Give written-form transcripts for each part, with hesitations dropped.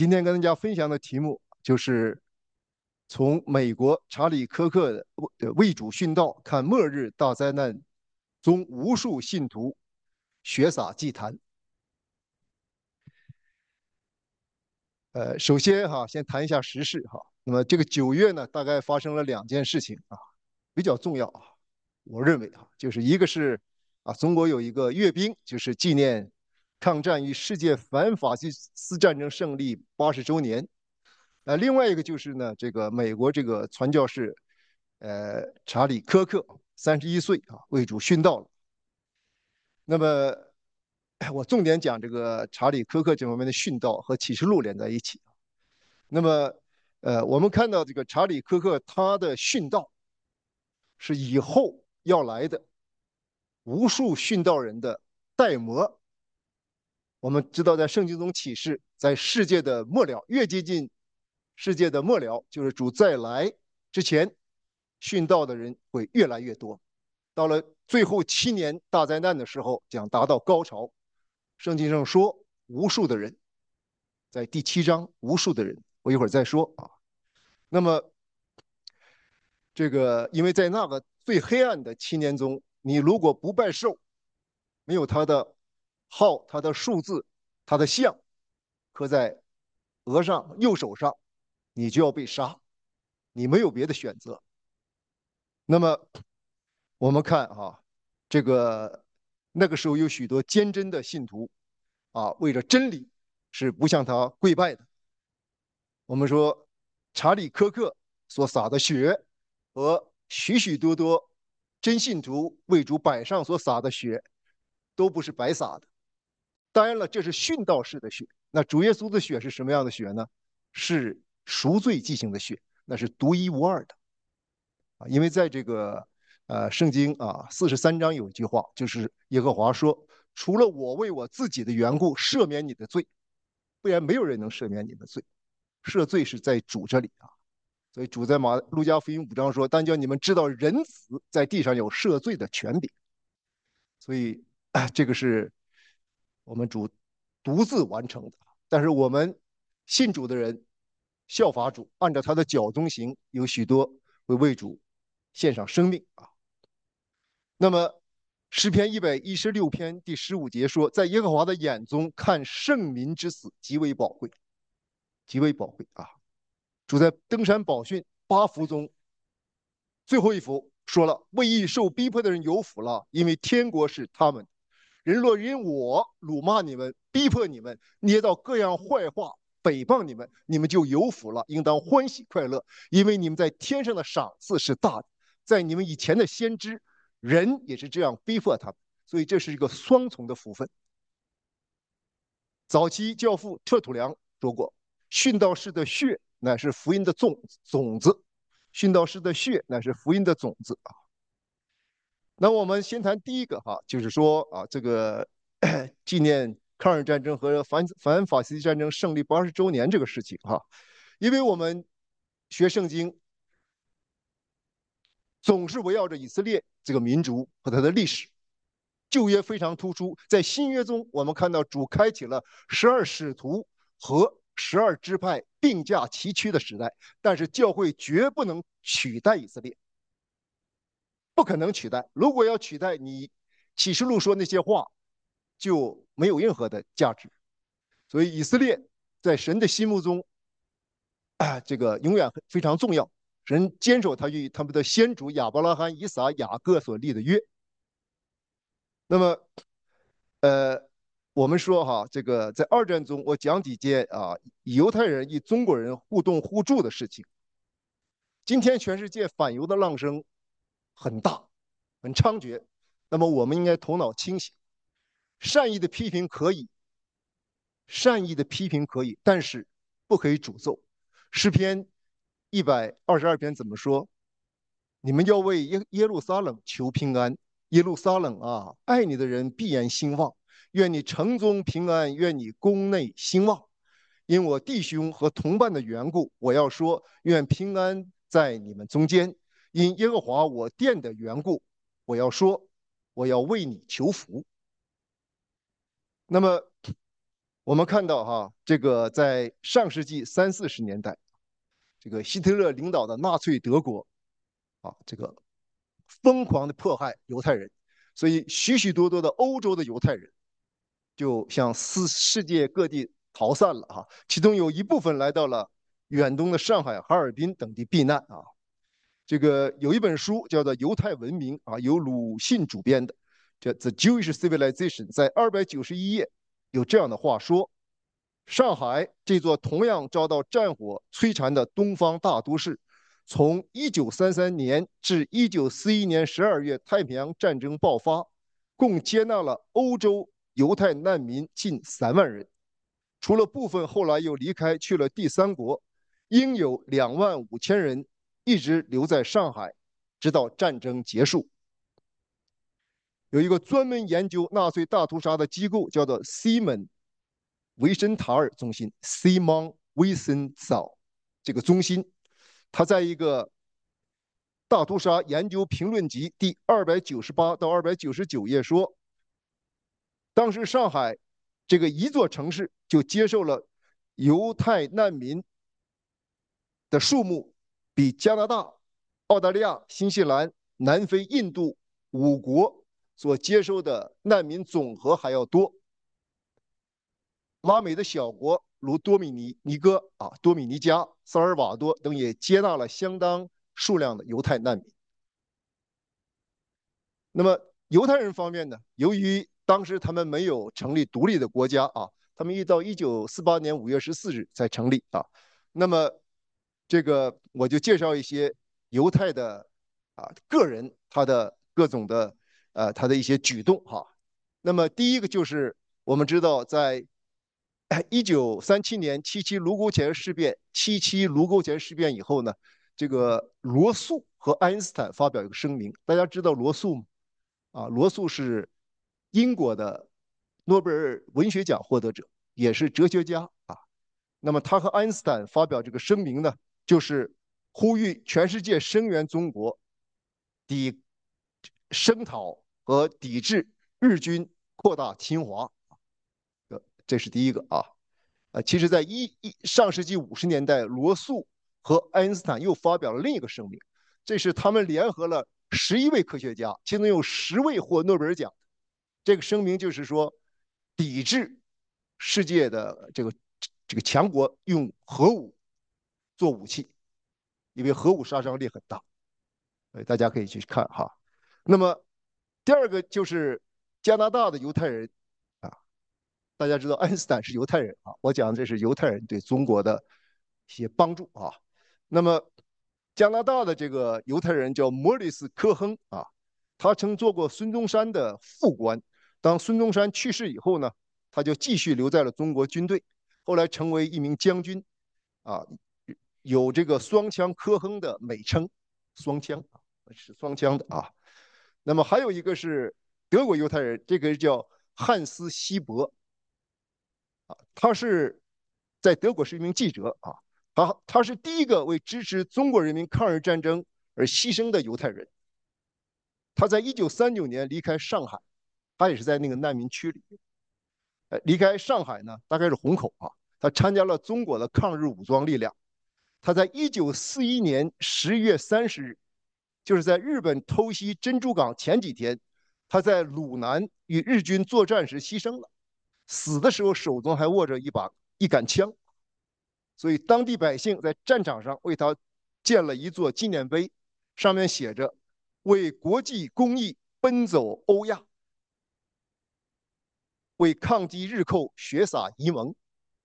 今天跟大家分享的题目就是从美国查理·科克的为主殉道看末日大灾难中无数信徒血洒祭坛。首先先谈一下时事哈。那么这个9月呢，大概发生了2件事情比较重要我认为就是一个是中国有一个阅兵，就是纪念抗战与世界反法西斯战争胜利80周年。另外一个就是呢，这个美国这个传教士，查理·科克31岁为主殉道了。那么我重点讲这个查理·科克这方面的殉道和启示录连在一起。那么我们看到这个查理·科克他的殉道是以后要来的无数殉道人的代模。我们知道，在圣经中启示，在世界的末了，越接近世界的末了，就是主再来之前，殉道的人会越来越多。到了最后7年大灾难的时候，将达到高潮。圣经上说，无数的人，在第7章，无数的人，我一会儿再说那么，这个因为在那个最黑暗的7年中，你如果不拜寿，没有他的号、他的数字、他的像刻在额上、右手上，你就要被杀，你没有别的选择。那么我们看这个那个时候有许多坚贞的信徒为了真理是不向他跪拜的。我们说查理·科克所洒的血和许许多多真信徒为主摆上所洒的血，都不是白洒的。当然了，这是殉道式的血。那主耶稣的血是什么样的血呢？是赎罪祭行的血，那是独一无二的因为在这个圣经43章有一句话，就是耶和华说：除了我为我自己的缘故赦免你的罪，不然没有人能赦免你的罪。赦罪是在主这里所以主在路加福音5章说：但叫你们知道人子在地上有赦罪的权柄。所以这个是我们主独自完成的。但是我们信主的人效法主，按照他的脚中行，有许多会为主献上生命那么诗篇116篇第15节说：在耶和华的眼中看圣民之死极为宝贵，极为宝贵主在登山宝训8福中最后一幅说了：为义受逼迫的人有福了，因为天国是他们。人若因我辱骂你们、逼迫你们、捏造各样坏话、诽谤你们，你们就有福了，应当欢喜快乐，因为你们在天上的赏赐是大的。在你们以前的先知，人也是这样逼迫他们，所以这是一个双重的福分。早期教父特土良说过：殉道士的血乃是福音的种子，殉道士的血乃是福音的种子那我们先谈第一个就是说这个纪念抗日战争和反法西斯战争胜利80周年这个事情因为我们学圣经总是围绕着以色列这个民族和它的历史。旧约非常突出，在新约中，我们看到主开启了12使徒和12支派并驾齐驱的时代，但是教会绝不能取代以色列，不可能取代。如果要取代你，启示录说那些话就没有任何的价值。所以以色列在神的心目中这个永远非常重要。神坚守他与他们的先祖亚伯拉罕、以撒、雅各所立的约。那么，我们说这个在二战中，我讲几件犹太人与中国人互动互助的事情。今天全世界反犹的浪声很大，很猖獗。那么我们应该头脑清醒，善意的批评可以，善意的批评可以，但是不可以诅咒。诗篇122篇怎么说？你们要为耶路撒冷求平安，耶路撒冷爱你的人必然兴旺。愿你城中平安，愿你宫内兴旺。因我弟兄和同伴的缘故，我要说，愿平安在你们中间。因耶和华我殿的缘故，我要说，我要为你求福。那么我们看到哈，这个在上世纪30、40年代，这个希特勒领导的纳粹德国啊，这个疯狂的迫害犹太人，所以许许多多的欧洲的犹太人就向世界各地逃散了哈，其中有一部分来到了远东的上海、哈尔滨等地避难啊。这个有一本书叫做《犹太文明》啊，由鲁迅主编的，叫《The Jewish Civilization》，在291页有这样的话说：上海这座同样遭到战火摧残的东方大都市，从1933年至1941年12月太平洋战争爆发，共接纳了欧洲犹太难民近3万人，除了部分后来又离开去了第三国，应有25000人一直留在上海，直到战争结束。有一个专门研究纳粹大屠杀的机构，叫做西门维森塔尔中心 （Simon Wiesenthal） 这个中心，他在一个大屠杀研究评论集第298到299页说，当时上海这个一座城市就接受了犹太难民的数目比加拿大、澳大利亚、新西兰、南非、印度5国所接收的难民总和还要多。拉美的小国如多米尼哥啊、多米尼加、萨尔瓦多等也接纳了相当数量的犹太难民。那么犹太人方面呢，由于当时他们没有成立独立的国家啊，他们一直到1948年5月14日才成立啊。那么这个我就介绍一些犹太的个人他的各种的他的一些举动哈。那么第一个就是我们知道，在1937年七卢沟桥事变，七卢沟桥事变以后呢，这个罗素和爱因斯坦发表一个声明。大家知道罗素吗？罗素是英国的诺贝尔文学奖获得者，也是哲学家啊。那么他和爱因斯坦发表这个声明呢，就是呼吁全世界声援中国，抵声讨和抵制日军扩大侵华。这是第一个啊。其实，在上世纪50年代，罗素和爱因斯坦又发表了另一个声明，这是他们联合了11位科学家，其中有10位获诺贝尔奖。这个声明就是说，抵制世界的这个强国用核武做武器，因为核武杀伤力很大。大家可以去看哈。那么第二个就是加拿大的犹太人啊，大家知道爱因斯坦是犹太人啊，我讲这是犹太人对中国的一些帮助啊。那么加拿大的这个犹太人叫莫里斯·科亨啊，他曾做过孙中山的副官。当孙中山去世以后呢，他就继续留在了中国军队，后来成为一名将军啊，有这个双枪科亨的美称，双枪是双枪的啊。那么还有一个是德国犹太人，这个叫汉斯·希伯他是在德国是一名记者啊，他是第一个为支持中国人民抗日战争而牺牲的犹太人。他在1939年离开上海，他也是在那个难民区里。离开上海呢，大概是虹口啊，他参加了中国的抗日武装力量。他在1941年11月30日，就是在日本偷袭珍珠港前几天，他在鲁南与日军作战时牺牲了。死的时候手中还握着一杆枪，所以当地百姓在战场上为他建了一座纪念碑，上面写着“为国际公益奔走欧亚，为抗击日寇血洒沂蒙”。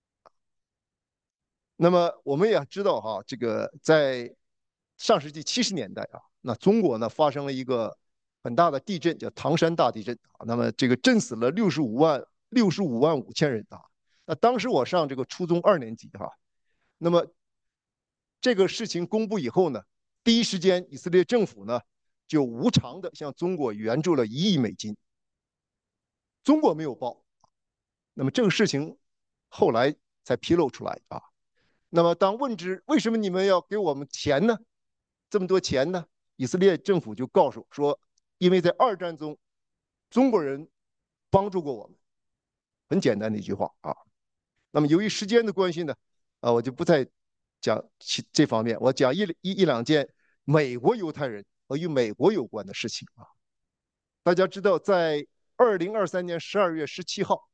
那么我们也知道哈，这个在上世纪70年代啊，那中国呢发生了一个很大的地震，叫唐山大地震啊。那么这个震死了65万5千人啊。那当时我上这个初中2年级哈，那么这个事情公布以后呢，第一时间以色列政府呢就无偿的向中国援助了1亿美金。中国没有报，那么这个事情后来才披露出来啊。那么当问之为什么你们要给我们钱呢？这么多钱呢？以色列政府就告诉说，因为在二战中，中国人帮助过我们。很简单的一句话啊。 那么由于时间的关系呢，我就不再讲这方面，我讲一两件美国犹太人和与美国有关的事情啊。大家知道，在2023年12月17号，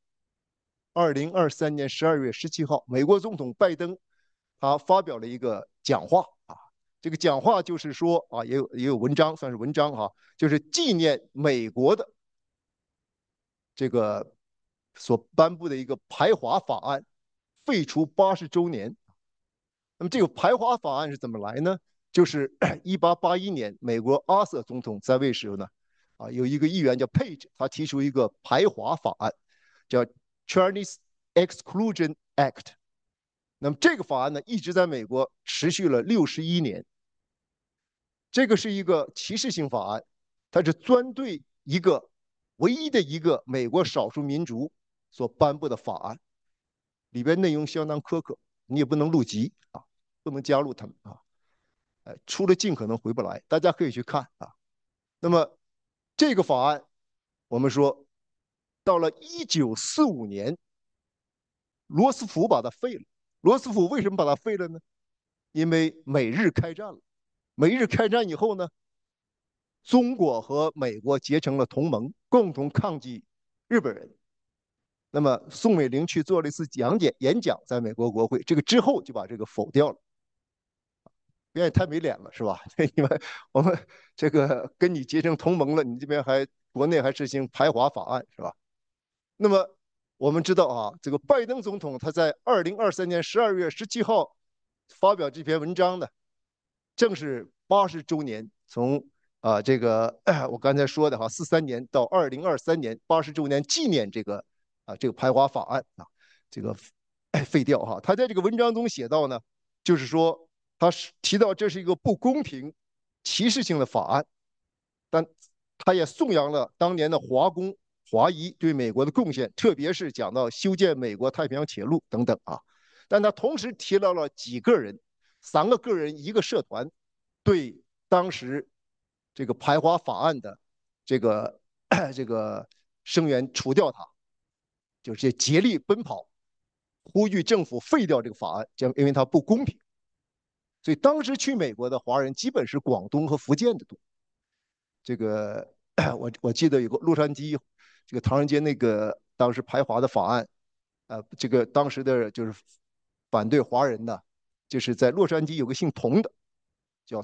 美国总统拜登他发表了一个讲话啊，这个讲话就是说啊，也有文章，算是文章哈、就是纪念美国的这个所颁布的一个排华法案废除80周年。那么这个排华法案是怎么来呢？就是1881年美国阿瑟总统在位时候呢，有一个议员叫 Page，他提出一个排华法案，叫 Chinese Exclusion Act。那么这个法案呢，一直在美国持续了61年。这个是一个歧视性法案，它是专对唯一的一个美国少数民族所颁布的法案，里边内容相当苛刻，你也不能入籍啊，不能加入他们啊，出了境可能回不来，大家可以去看啊。那么这个法案，我们说到了1945年，罗斯福把它废了。罗斯福为什么把它废了呢？因为美日开战了。美日开战以后呢，中国和美国结成了同盟，共同抗击日本人。那么宋美龄去做了一次演讲，在美国国会，这个之后就把这个否掉了。别也太没脸了，是吧？你们我们这个跟你结成同盟了，你这边国内还实行排华法案，是吧？那么我们知道啊，这个拜登总统他在2023年12月17号发表这篇文章呢，正是80周年，从这个我刚才说的哈43年到2023年80周年纪念这个排华法案啊，这个废掉哈。他在这个文章中写到呢，就是说他是提到这是一个不公平、歧视性的法案，但他也颂扬了当年的华工华裔对美国的贡献，特别是讲到修建美国太平洋铁路等等啊。但他同时提到了几个人，3个个人，一个社团，对当时这个排华法案的这个这个声援，除掉它，就是竭力奔跑，呼吁政府废掉这个法案，因为它不公平。所以当时去美国的华人基本是广东和福建的多。这个我记得有个洛杉矶，这个唐人街那个当时排华的法案，这个当时的就是反对华人的，就是在洛杉矶有个姓童的，叫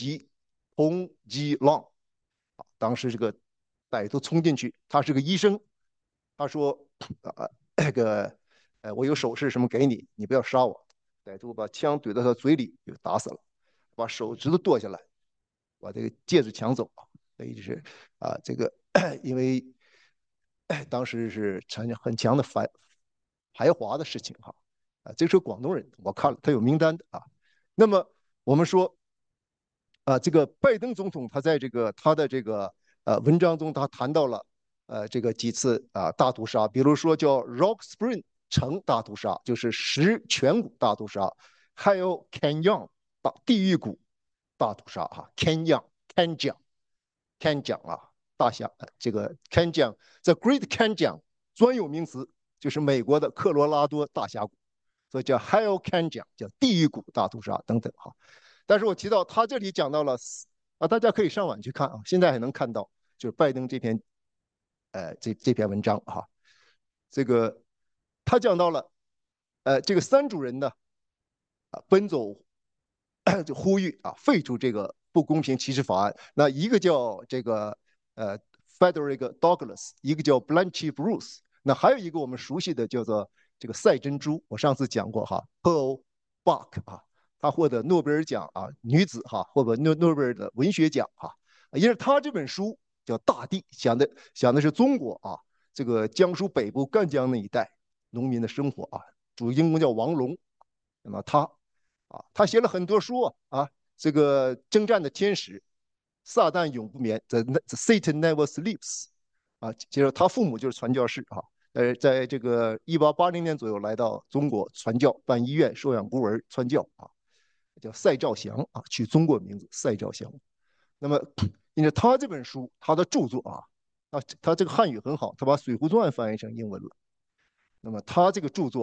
童吉浪，当时这个歹徒冲进去，他是个医生，他说那个我有首饰什么给你，你不要杀我。歹徒把枪怼到他嘴里，就打死了，把手指头剁下来，把这个戒指抢走。所以就是这个因为当时是很强的排华的事情哈。这是广东人，我看了他有名单的啊。那么我们说这个拜登总统他在他的这个文章中，他谈到了这个几次大屠杀，比如说叫 Rock Spring 城大屠杀，就是石泉谷大屠杀，还有 Canyon 地狱谷大屠杀哈，Canyon 啊，大峡这个 Canyon The Great Canyon 专有名词就是美国的科罗拉多大峡谷，所以叫 Hell Canyon 叫地狱谷大屠杀等等哈。但是我提到他这里讲到了大家可以上网去看啊，现在还能看到，就是拜登这篇这篇文章哈，这个他讲到了这个3组人呢奔走就呼吁废除这个不公平歧视法案。那一个叫这个Frederick Douglass，一个叫 Blanche Bruce，那还有一个我们熟悉的叫做这个赛珍珠，我上次讲过哈，Pearl Buck 啊，她获得诺贝尔奖女子获得诺贝尔的文学奖因为她这本书叫《大地》，讲的是中国这个江苏北部赣江那一带农民的生活主人公叫王龙，那么他写了很多书这个征战的天使，撒旦永不眠，the Satan never sleeps 接着他父母就是传教士在这个1880年左右来到中国传教，办医院，收养孤儿，传教叫赛兆祥取中国名字赛兆祥。那么因为他这本书，他的著作他这个汉语很好，他把《水浒传》翻译成英文了。那么他这个著作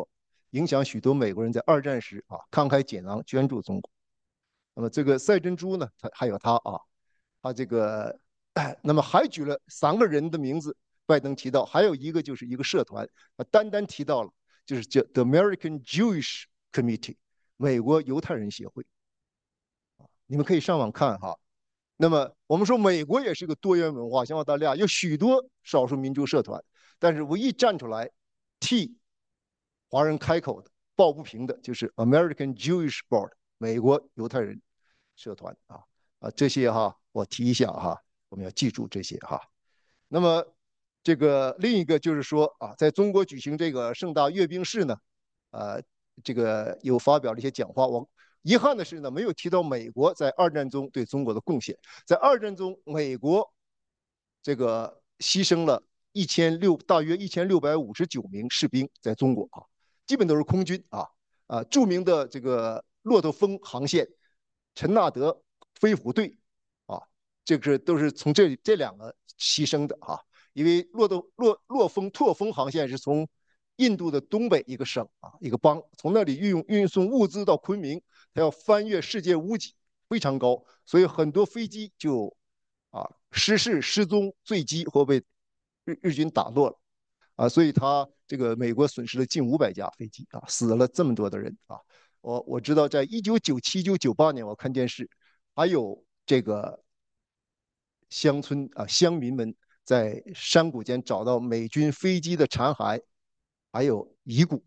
影响许多美国人在二战时慷慨解囊捐助中国。那么这个赛珍珠呢，他还有他这个，那么还举了3个人的名字，拜登提到，还有一个就是一个社团，单单提到了，就是叫 The American Jewish Committee， 美国犹太人协会。你们可以上网看哈。那么我们说美国也是个多元文化，像澳大利亚有许多少数民族社团，但是唯一站出来替华人开口的、抱不平的，就是 American Jewish Board 美国犹太人社团这些我提一下我们要记住这些那么这个另一个就是说在中国举行这个盛大阅兵式呢，这个有发表了一些讲话。我遗憾的是呢，没有提到美国在二战中对中国的贡献。在二战中，美国这个牺牲了大约1659名士兵在中国基本都是空军著名的这个骆驼峰航线、陈纳德飞虎队啊，这个都是从这两个牺牲的因为拓风航线是从印度的东北一个省一个邦，从那里运送物资到昆明，它要翻越世界屋脊，非常高，所以很多飞机就失事、失踪、坠机或被日军打落了所以他这个美国损失了近500架飞机死了这么多的人我知道，在1997、1998年，我看电视，还有这个乡村乡民们在山谷间找到美军飞机的残骸，还有遗骨，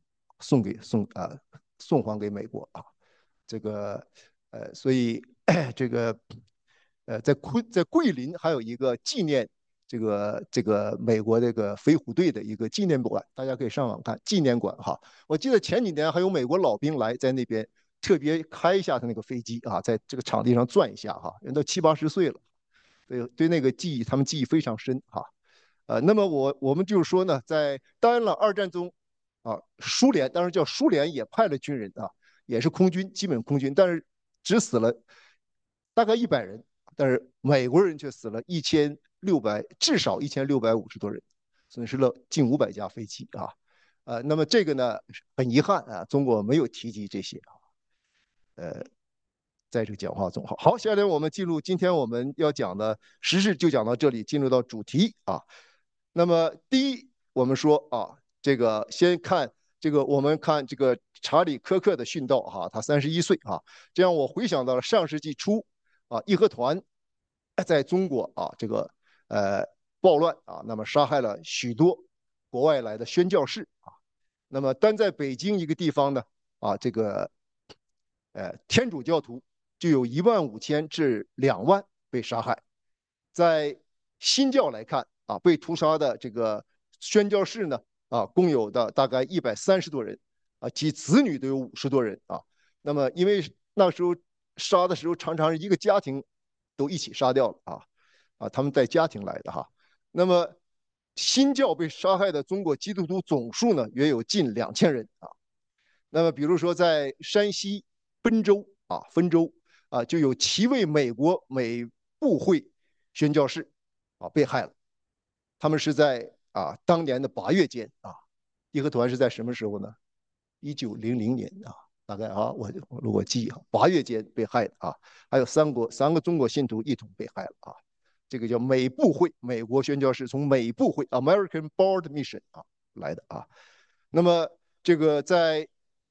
送还给美国这个所以这个在桂林还有一个纪念这个美国这个飞虎队的一个纪念馆，大家可以上网看纪念馆我记得前几年还有美国老兵来在那边特别开一下他那个飞机在这个场地上转一下人都70、80岁了，对那个他们记忆非常深那么我们就是说呢，当然了，二战中苏联当然叫苏联也派了军人也是空军，基本空军，但是只死了大概100人，但是美国人却死了至少1650多人，损失了近500架飞机那么这个呢很遗憾中国没有提及这些在这个讲话中好，下面我们进入今天我们要讲的时事，就讲到这里，进入到主题那么第一，我们说这个先看这个，我们看这个查理·科克的殉道他31岁这让我回想到了上世纪初义和团在中国这个暴乱那么杀害了许多国外来的宣教士那么单在北京一个地方呢这个天主教徒就有15000至2万被杀害。在新教来看被屠杀的这个宣教士呢共有的大概130多人其子女都有50多人那么因为那时候杀的时候常常是一个家庭都一起杀掉了他们带家庭来的那么新教被杀害的中国基督徒总数呢约有近2000人那么比如说在山西汾州就有7位美国美部会宣教士被害了。他们是在当年的8月间义和团是在什么时候呢？1900年大概我如果记忆8月间被害的还有3个中国信徒一同被害了这个叫美部会，美国宣教士从美部会 American Board Mission 来的那么这个在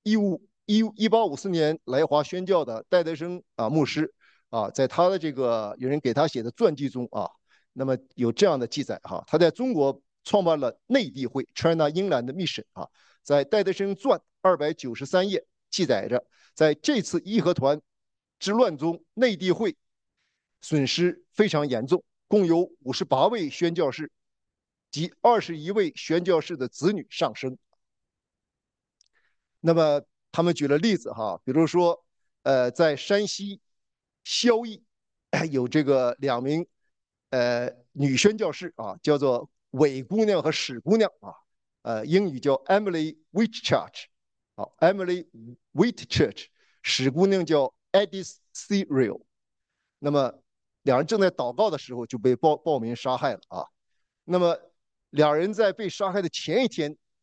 1854年来华宣教的戴德生牧师在他的这个有人给他写的传记中那么有这样的记载他在中国创办了内地会 China Inland Mission 在戴德生传293页记载着，在这次义和团之乱中，内地会损失非常严重，共有58位宣教士及21位宣教士的子女丧生。那么他们举了例子比如说在山西萧邑有这个2名女宣教士叫做韦姑娘和史姑娘英语叫 Emily Whitchurch，Emily Whitchurch， 史姑娘叫 Edith Serial。那么2人正在祷告的时候就被暴民杀害了那么2人在被杀害的前一天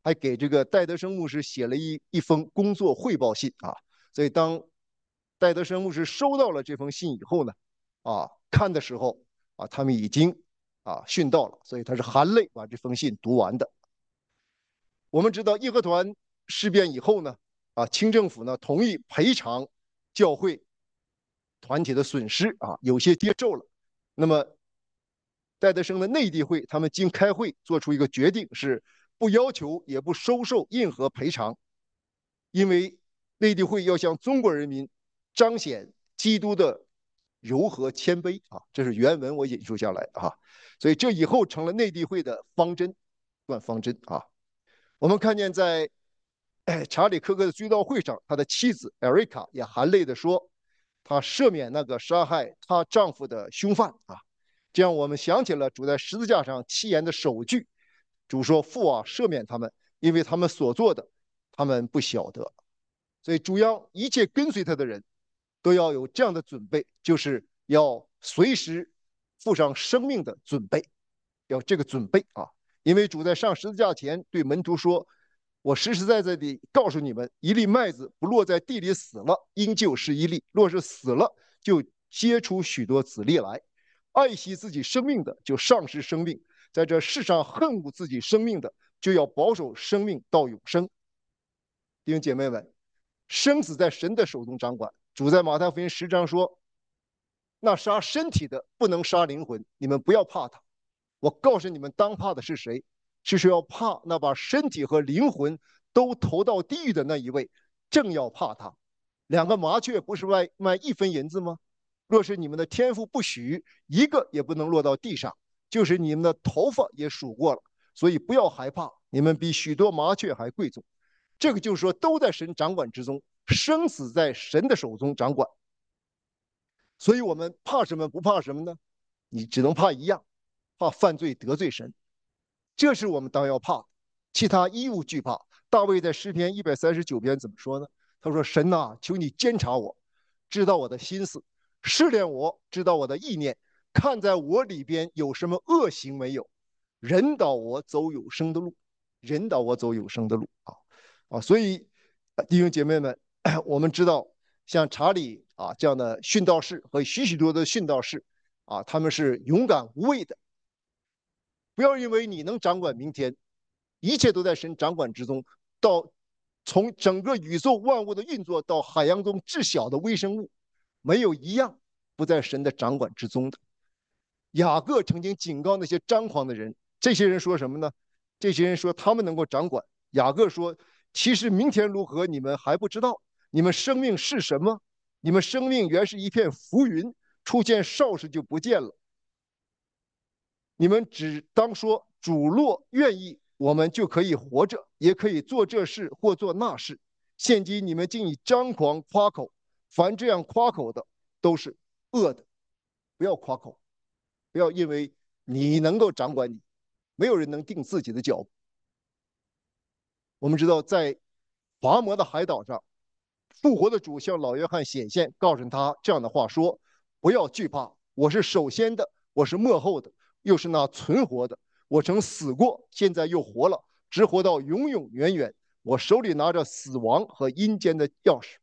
还给这个戴德生牧师写了一封工作汇报信啊。所以当戴德生牧师收到了这封信以后呢，看的时候他们已经殉道了，所以他是含泪把这封信读完的。我们知道义和团事变以后呢，清政府呢同意赔偿教会团体的损失有些接受了。那么戴德生的内地会，他们经开会做出一个决定，是不要求也不收受任何赔偿，因为内地会要向中国人民彰显基督的柔和谦卑这是原文我引述下来所以这以后成了内地会的方针，方针我们看见在查理·科克的追悼会上，他的妻子艾瑞卡也含泪地说，他赦免那个杀害她丈夫的凶犯这样我们想起了主在十字架上弃言的首句，主说：“父啊，赦免他们，因为他们所做的，他们不晓得。”所以主要一切跟随他的人都要有这样的准备，就是要随时付上生命的准备，要这个准备因为主在上十字架前对门徒说：“我实实在在地告诉你们，一粒麦子不落在地里死了，应就是一粒；若是死了，就结出许多子粒来。爱惜自己生命的，就丧失生命；在这世上恨恶自己生命的，就要保守生命到永生。”弟兄姐妹们，生死在神的手中掌管。主在马太福音10章说：“那杀身体的不能杀灵魂，你们不要怕他。我告诉你们，当怕的是谁？是要怕那把身体和灵魂都投到地狱的那一位，正要怕他。2个麻雀不是卖1分银子吗？若是你们的天父不许，一个也不能落到地上，就是你们的头发也数过了。所以不要害怕，你们比许多麻雀还贵重。”这个就是说，都在神掌管之中，生死在神的手中掌管。所以我们怕什么不怕什么呢？你只能怕一样，怕犯罪得罪神，这是我们当要怕的，其他一无惧怕。大卫在诗篇139篇怎么说呢？他说：“神啊，求你监察我，知道我的心思，试炼我，知道我的意念，看在我里边有什么恶行没有，引导我走有生的路，引导我走有生的路所以弟兄姐妹们，我们知道像查理这样的殉道士和许许多多的殉道士他们是勇敢无畏的。不要因为你能掌管明天，一切都在神掌管之中。从整个宇宙万物的运作到海洋中至小的微生物，没有一样不在神的掌管之中的。雅各曾经警告那些张狂的人，这些人说什么呢？这些人说他们能够掌管。雅各说：“其实明天如何，你们还不知道。你们生命是什么？你们生命原是一片浮云，出现少时就不见了。你们只当说，主若愿意，我们就可以活着，也可以做这事或做那事。现今你们竟以张狂夸口，凡这样夸口的，都是恶的。不要夸口，不要因为你能够掌管你，没有人能定自己的脚步。我们知道，在拔摩的海岛上，复活的主向老约翰显现，告诉他这样的话说：不要惧怕，我是首先的，我是末后的，又是那存活的。我曾死过，现在又活了，直活到永永远远。我手里拿着死亡和阴间的钥匙。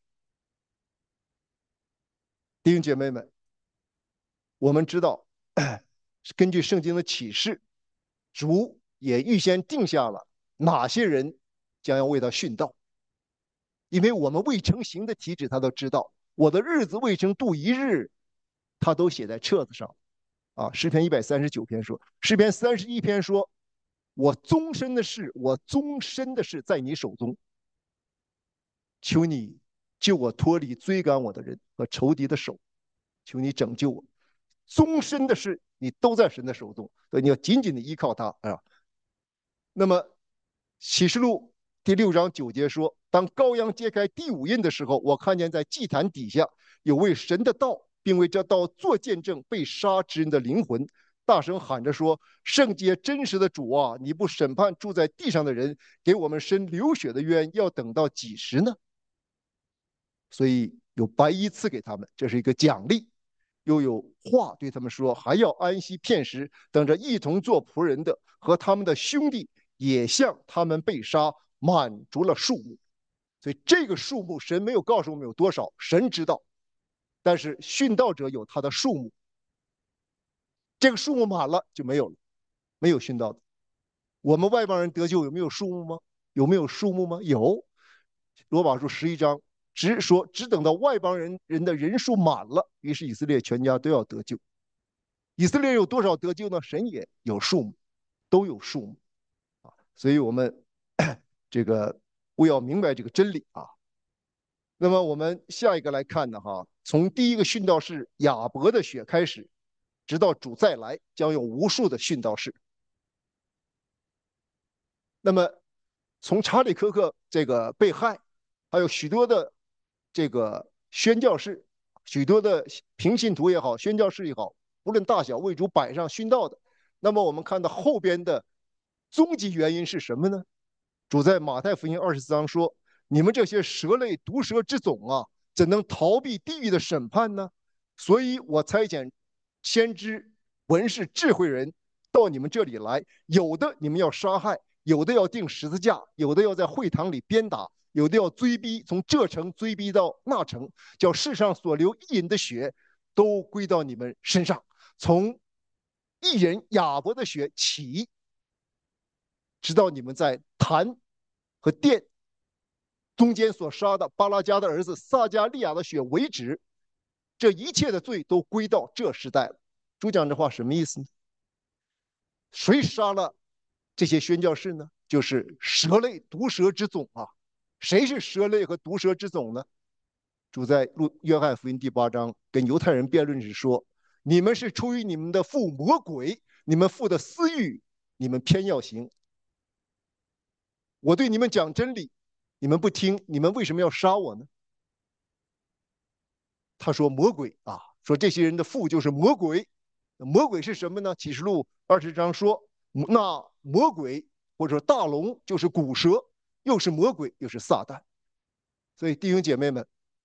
弟兄姐妹们，我们知道，根据圣经的启示，主也预先定下了哪些人将要为他殉道。因为我们未成形的体质，他都知道。我的日子未曾度一日，他都写在册子上。诗篇139篇说，诗篇31篇说：“我终身的事，我终身的事在你手中。求你救我脱离追赶我的人和仇敌的手，求你拯救我。终身的事，你都在神的手中，所以你要紧紧的依靠他那么启示录第6章9节说：“当羔羊揭开第5印的时候，我看见在祭坛底下有为神的道，并为这道做见证被杀之人的灵魂，大声喊着说：圣洁真实的主啊，你不审判住在地上的人，给我们伸流血的冤，要等到几时呢？”所以有白衣赐给他们，这是一个奖励。又有话对他们说：还要安息片时，等着一同做仆人的和他们的兄弟也像他们被杀满足了数目。所以这个数目神没有告诉我们有多少，神知道，但是殉道者有他的数目，这个数目满了就没有了，没有殉道的。我们外邦人得救有没有数目吗？有没有数目吗？有。罗马书11章只等到外邦人的人数满了，于是以色列全家都要得救。以色列有多少得救呢？神也有数目，都有数目啊。所以我们这个务要明白这个真理啊。那么我们下一个来看呢，哈，从第一个殉道士亚伯的血开始，直到主再来，将有无数的殉道士。那么从查理科克这个被害，还有许多的这个宣教士，许多的平信徒也好，宣教士也好，无论大小，为主摆上殉道的。那么我们看到后边的终极原因是什么呢？主在马太福音24章说：“你们这些蛇类毒蛇之种啊，怎能逃避地狱的审判呢？所以我差遣先知、文士、智慧人到你们这里来，有的你们要杀害，有的要钉十字架，有的要在会堂里鞭打，有的要追逼，从这城追逼到那城，叫世上所流一人的血都归到你们身上，从一人亚伯的血起，直到你们在坛和殿中间所杀的巴拉加的儿子撒加利亚的血为止，这一切的罪都归到这时代了。”主讲这话什么意思呢？谁杀了这些宣教士呢？就是蛇类毒蛇之种啊。谁是蛇类和毒蛇之种呢？主在约翰福音第8章跟犹太人辩论时说：“你们是出于你们的父魔鬼，你们父的私欲，你们偏要行。我对你们讲真理，你们不听，你们为什么要杀我呢？”他说魔鬼啊，说这些人的父就是魔鬼。魔鬼是什么呢？启示录20章说，那魔鬼或者说大龙就是古蛇，又是魔鬼又是撒旦。所以弟兄姐妹们，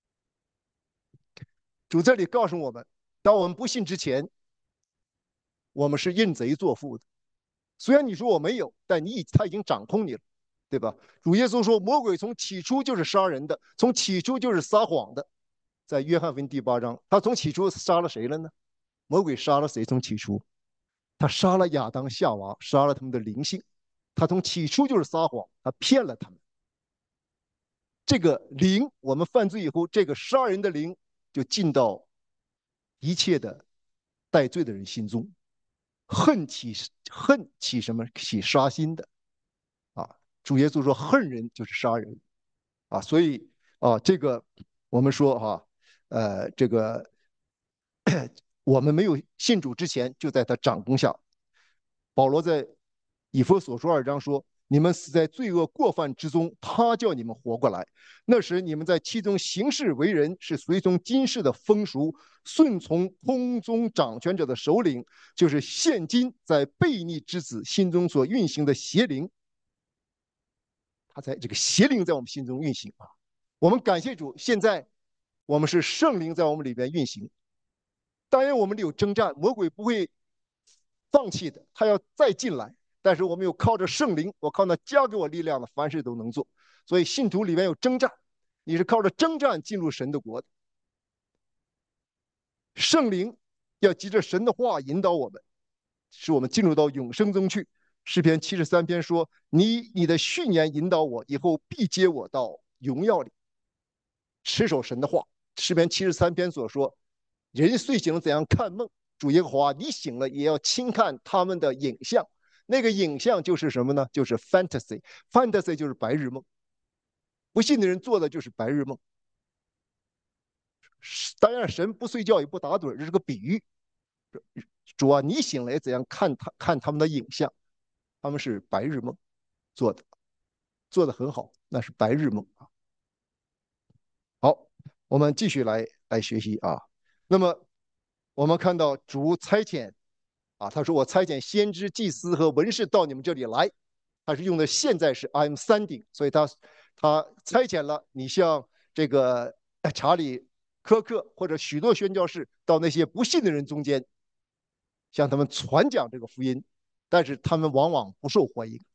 主这里告诉我们，当我们不信之前，我们是认贼作父的。虽然你说我没有，但他已经掌控你了，对吧？主耶稣说，魔鬼从起初就是杀人的，从起初就是撒谎的。在约翰福音第8章，他从起初杀了谁了呢？魔鬼杀了谁？从起初，他杀了亚当夏娃，杀了他们的灵性。他从起初就是撒谎，他骗了他们。这个灵，我们犯罪以后，这个杀人的灵就进到一切的带罪的人心中，恨起什么？起杀心的啊！主耶稣说，恨人就是杀人啊！所以啊，这个我们说哈，这个我们没有信主之前，就在他掌控下。保罗在以弗所书2章说：“你们死在罪恶过犯之中，他叫你们活过来。那时你们在其中行事为人，是随从今世的风俗，顺从空中掌权者的首领，就是现今在悖逆之子心中所运行的邪灵。他在这个邪灵在我们心中运行啊！我们感谢主，现在我们是圣灵在我们里边运行。当然，我们里有征战，魔鬼不会放弃的，他要再进来。但是我们有靠着圣灵，我靠那加给我力量的，凡事都能做。所以信徒里面有征战，你是靠着征战进入神的国的。圣灵要藉着神的话引导我们，使我们进入到永生中去。诗篇73篇说：“你的训言引导我，以后必接我到荣耀里。”持守神的话。诗篇73篇所说：“人睡醒了怎样看梦？主耶和华，你醒了也要轻看他们的影像。”那个影像就是什么呢？就是 fantasy，fantasy 就是白日梦。不信的人做的就是白日梦。当然，神不睡觉也不打盹，这是个比喻。主啊，你醒了也怎样看他们的影像？他们是白日梦做的，做的很好，那是白日梦啊。好，我们继续来学习啊。那么我们看到主差遣啊，他说：“我差遣先知、祭司和文士到你们这里来。”他是用的现在是 I'm sending， 所以他差遣了你像这个查理科克或者许多宣教士到那些不信的人中间，向他们传讲这个福音，但是他们往往不受欢迎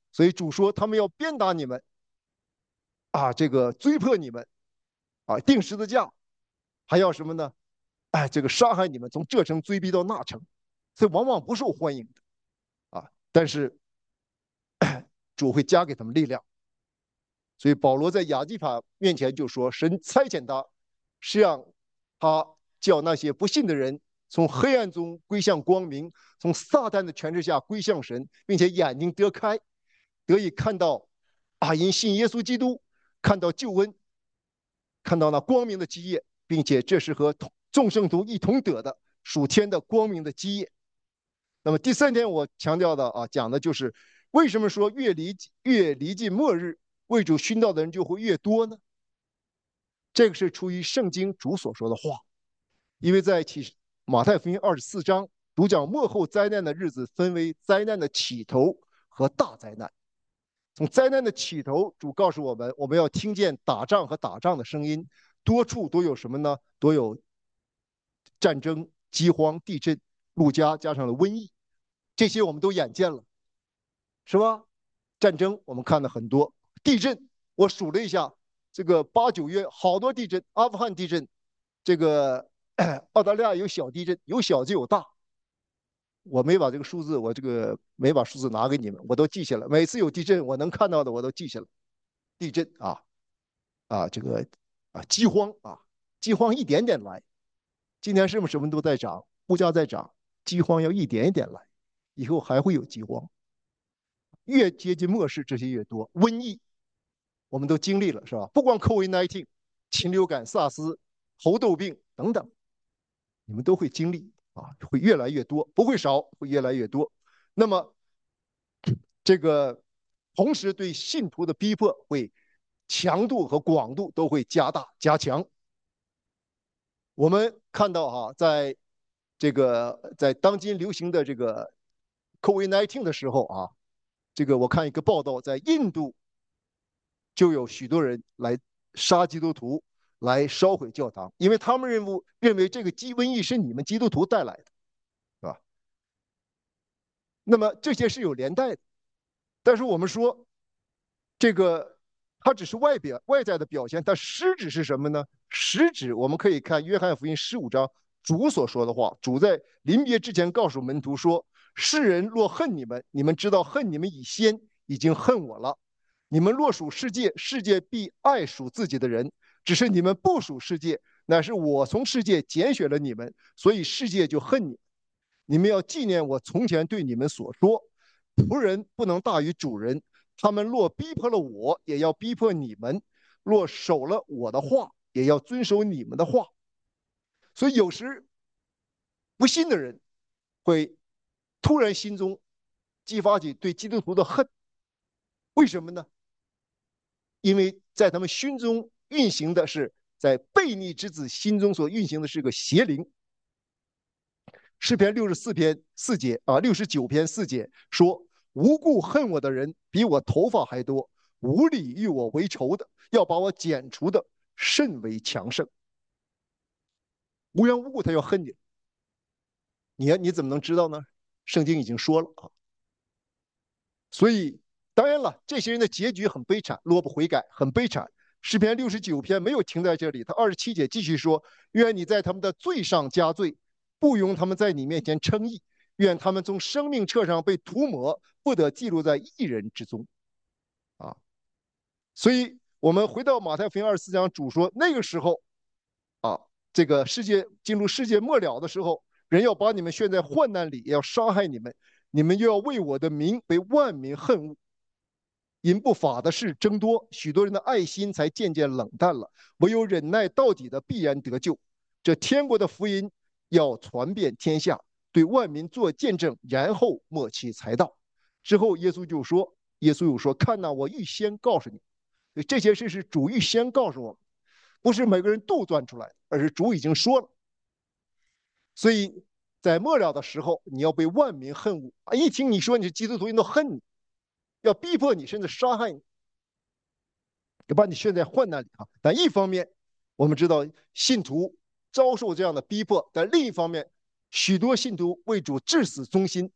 所以主说他们要鞭打你们啊，这个追迫你们啊，钉十字架，还要什么呢？哎，这个杀害你们，从这城追逼到那城，所以往往不受欢迎的啊。但是主会加给他们力量。所以保罗在亚基法面前就说：“神差遣他，是让他叫那些不信的人从黑暗中归向光明，从撒旦的权势下归向神，并且眼睛得开，得以看到啊，因信耶稣基督看到救恩，看到那光明的基业，并且这是和众圣徒一同得的属天的光明的基业。”那么第三点我强调的啊，讲的就是为什么说越离近末日，为主殉道的人就会越多呢？这个是出于圣经主所说的话，因为在马太福音24章，主讲末后灾难的日子分为灾难的起头和大灾难。从灾难的起头，主告诉我们，我们要听见打仗和打仗的声音，多处都有什么呢？都有战争、饥荒、地震、路加加上了瘟疫，这些我们都眼见了，是吧？战争我们看了很多，地震我数了一下，这个8、9月好多地震，阿富汗地震，这个澳大利亚有小地震，有小就有大。我没把这个数字，我这个没把数字拿给你们，我都记下来。每次有地震，我能看到的我都记下来。地震这个饥荒饥荒一点点来。今天是不是什么都在涨，物价在涨，饥荒要一点一点来，以后还会有饥荒。越接近末世，这些越多。瘟疫我们都经历了，是吧？不光 COVID-19，禽流感、萨斯、猴痘病等等，你们都会经历会越来越多，不会少，会越来越多。那么这个同时对信徒的逼迫会强度和广度都会加大加强。我们看到在当今流行的这个 COVID-19 的时候这个我看一个报道，在印度就有许多人来杀基督徒，来烧毁教堂，因为他们认为这个瘟疫是你们基督徒带来的，是吧？那么这些是有连带的，但是我们说这个它只是外在的表现，它实质是什么呢？实质我们可以看约翰福音15章主所说的话，主在临别之前告诉门徒说：“世人若恨你们，你们知道恨你们以先已经恨我了。你们若属世界，世界必爱属自己的人；只是你们不属世界，乃是我从世界拣选了你们，所以世界就恨你。你们要纪念我从前对你们所说：仆人不能大于主人。他们若逼迫了我，也要逼迫你们；若守了我的话，也要遵守你们的话。”所以有时不信的人会突然心中激发起对基督徒的恨，为什么呢？因为在他们心中运行的是，在悖逆之子心中所运行的是个邪灵。诗篇64篇4节69篇4节说：“无故恨我的人比我头发还多，无理与我为仇的，要把我剪除的甚为强盛。”无缘无故他要恨你，你怎么能知道呢？圣经已经说了所以当然了，这些人的结局很悲惨，若不悔改，很悲惨。诗篇69篇没有停在这里，他27节继续说：“愿你在他们的罪上加罪，不容他们在你面前称义。愿他们从生命册上被涂抹，不得记录在义人之中。”所以我们回到马太福音24章，主说那个时候这个世界进入世界末了的时候，人要把你们陷在患难里，也要杀害你们，你们又要为我的名被万民恨恶。因不法的事增多，许多人的爱心才渐渐冷淡了。唯有忍耐到底的，必然得救。这天国的福音要传遍天下，对万民做见证，然后末期才到。之后耶稣又说：“看哪，我预先告诉你。”这些事是主预先告诉我们，不是每个人杜撰出来的，而是主已经说了。所以在末了的时候，你要被万民恨恶一听你说你是基督徒，人都恨你，要逼迫你，甚至杀害你，要把你陷在患难里但一方面，我们知道信徒遭受这样的逼迫，但另一方面，许多信徒为主至死忠心，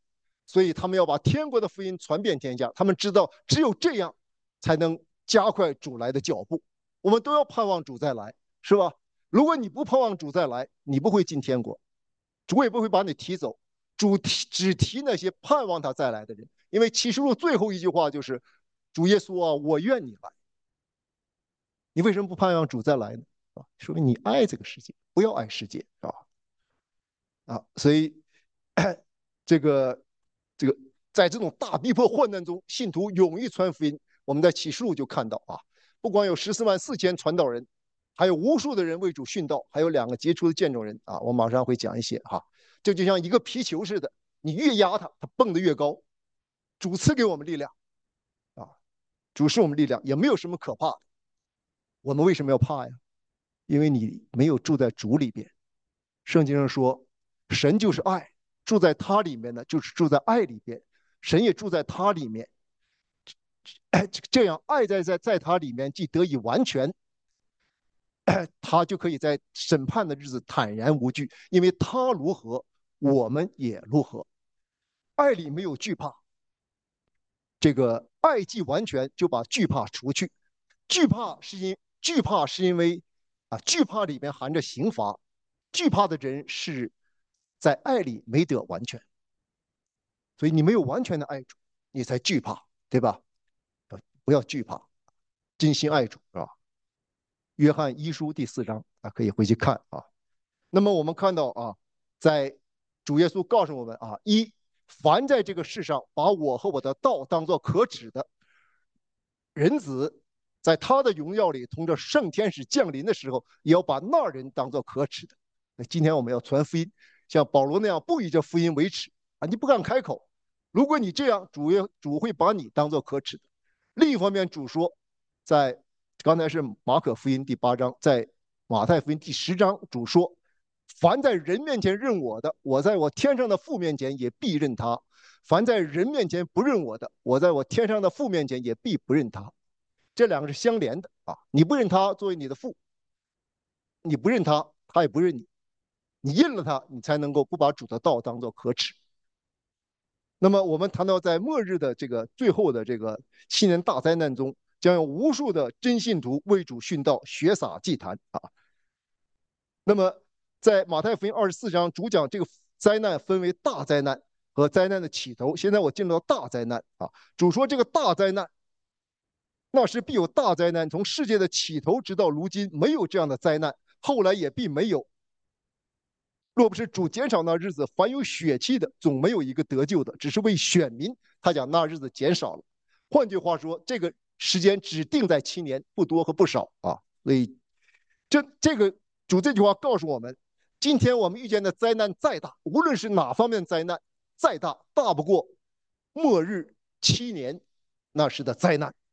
所以他们要把天国的福音传遍天下。他们知道只有这样才能加快主来的脚步。我们都要盼望主再来，是吧？如果你不盼望主再来，你不会进天国，主也不会把你提走。主只提那些盼望他再来的人，因为启示录最后一句话就是主耶稣啊，我愿你来。你为什么不盼望主再来呢？啊，说明你爱这个世界，不要爱世界，是吧？所以这个这个在这种大逼迫患难中，信徒勇于传福音。我们在启示录就看到啊，不光有14.4万传道人，还有无数的人为主殉道，还有2个杰出的见证人啊，我马上会讲一些哈。这就像一个皮球似的，你越压它，它蹦得越高。主赐给我们力量啊，主是我们力量，也没有什么可怕的。我们为什么要怕呀？因为你没有住在主里边。圣经上说，神就是爱，住在他里面呢，就是住在爱里边，神也住在他里面。这样爱在他里面既得以完全，他就可以在审判的日子坦然无惧，因为他如何，我们也如何。爱里没有惧怕，这个爱既完全，就把惧怕除去。惧怕是因为惧怕里面含着刑罚，惧怕的人是在爱里没得完全，所以你没有完全的爱主，你才惧怕，对吧？不要惧怕，真心爱主，是吧？约翰一书第4章可以回去看啊。那么我们看到在主耶稣告诉我们凡在这个世上把我和我的道当作可耻的，人子在他的荣耀里同着圣天使降临的时候，也要把那人当作可耻的。那今天我们要传福音，像保罗那样不以这福音为耻你不敢开口。如果你这样，主会把你当作可耻的。另一方面，主说，在刚才是马可福音第8章，在马太福音第10章，主说，凡在人面前认我的，我在我天上的父面前也必认他；凡在人面前不认我的，我在我天上的父面前也必不认他。这2个是相连的你不认他作为你的父，你不认他，他也不认你。你认了他，你才能够不把主的道当作可耻。那么我们谈到在末日的这个最后的这个7年大灾难中，将有无数的真信徒为主殉道，血洒祭坛那么在马太福音24章，主讲这个灾难分为大灾难和灾难的起头。现在我进入到大灾难主说这个大灾难，那时必有大灾难，从世界的起头直到如今，没有这样的灾难，后来也必没有。若不是主减少那日子，凡有血气的，总没有一个得救的，只是为选民。他讲那日子减少了，换句话说，这个时间只定在7年，不多和不少所以这个主这句话告诉我们，今天我们遇见的灾难再大，无论是哪方面的灾难再大，大不过末日7年那时的灾难。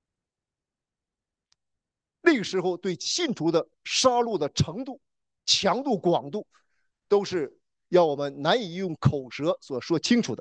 那个时候对信徒的杀戮的程度、强度、广度，都是要我们难以用口舌所说清楚的。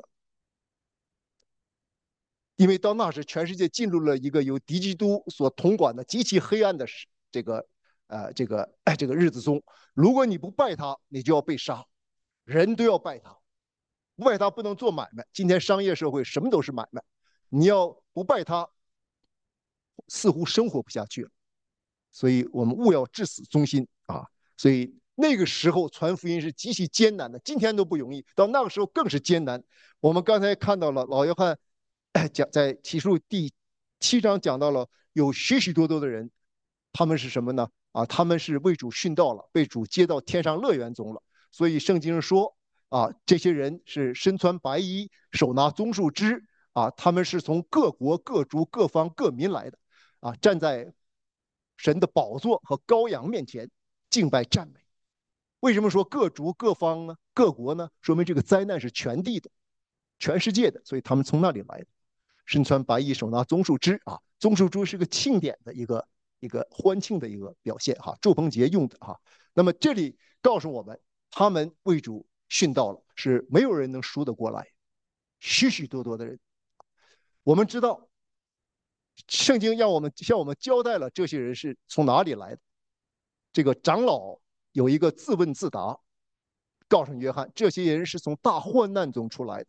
因为到那时，全世界进入了一个由敌基督所统管的极其黑暗的这个日子中。如果你不拜他，你就要被杀，人都要拜他，不拜他不能做买卖。今天商业社会什么都是买卖，你要不拜他，似乎生活不下去了。所以我们务要至死忠心所以那个时候传福音是极其艰难的，今天都不容易，到那个时候更是艰难。我们刚才看到了老约翰讲在启示录第7章讲到了有许许多多的人，他们是什么呢？他们是为主殉道了，被主接到天上乐园中了。所以圣经上说这些人是身穿白衣，手拿棕树枝他们是从各国各族各方各民来的站在神的宝座和羔羊面前敬拜赞美。为什么说各族各方呢？各国呢？说明这个灾难是全地的、全世界的，所以他们从那里来的。身穿白衣，手拿棕树枝棕树枝是个庆典的一个欢庆的一个表现祝棚节用的那么这里告诉我们，他们为主殉道了，是没有人能输得过来，许许多多的人。我们知道，圣经向我们交代了这些人是从哪里来的。这个长老有一个自问自答，告诉约翰，这些人是从大患难中出来的，